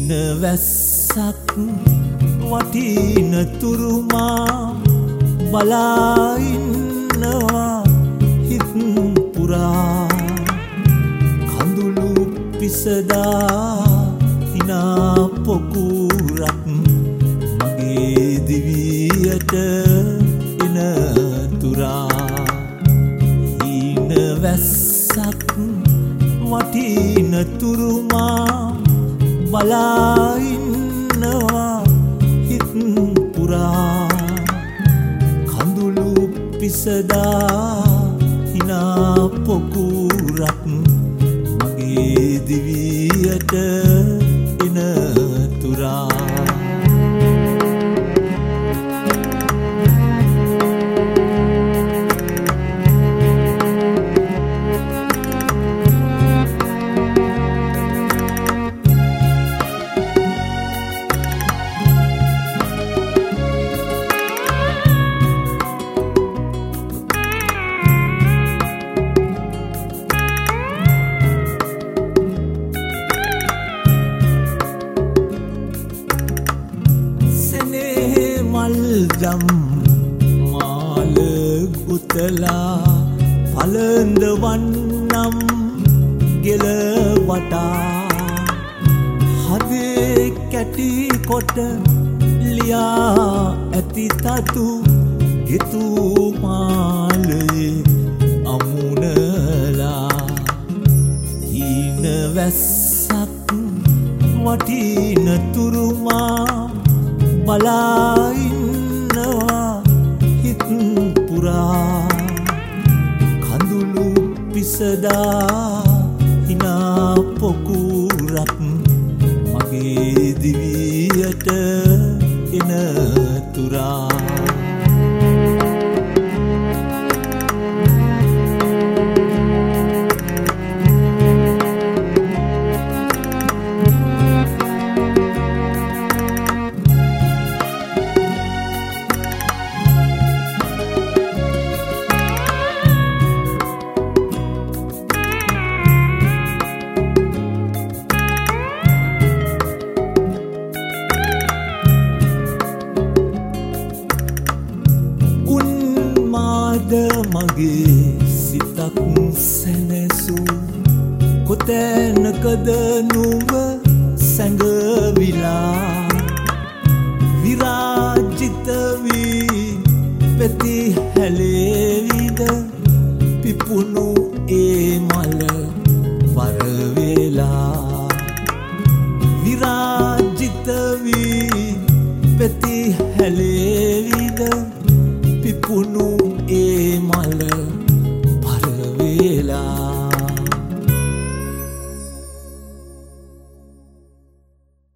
හීන වැස්සක් වටින තුරුමා බලා ඉන්නවා හිත් පුරා කඳුළු පිසදා හිනා පොකුරක් මගේ දිවියට එන තුරා හීන වැස්සක් වටින තුරුමා බලා ඉන්නවා හිත් පුරා කඳුළු පිසදා හිනා පොකුරක් මගේ දිවියට එන තුරා මල්ජම් මාල ගුතලා පලඳ වන්නම් ගෙල වටා හදේ කැටි කොට ලියා ඇති තතු ගෙතු මාලයේ අමුණලා හීන වැස්සක් වටින තුරුමා බලා ඉන්නවා හිත් පුරා කඳුළු පිසදා හිනා පොකුරක් මගේ දිවියට එන තුරා මගේ සිතක් සැනසු කොතැනකද නුඹ සැඟවිලා විරාජිත වී පෙති හැලේවිද පිපුණු ඒ මල වරවෙලා විරාජිත වී පෙති හැලේවිද පිපුණු ඒ මල පරවෙලා